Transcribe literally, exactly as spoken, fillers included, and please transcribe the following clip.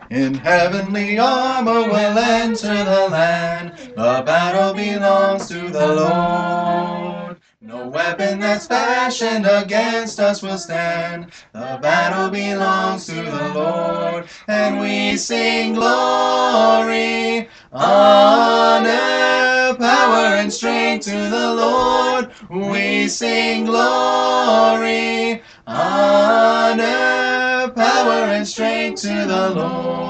In heavenly armor we'll enter the land. The battle belongs to the Lord. No weapon that's fashioned against us will stand. The battle belongs to the Lord. And we sing glory, honor, power, and strength to the Lord. We sing glory, honor, power, and strength to the Lord.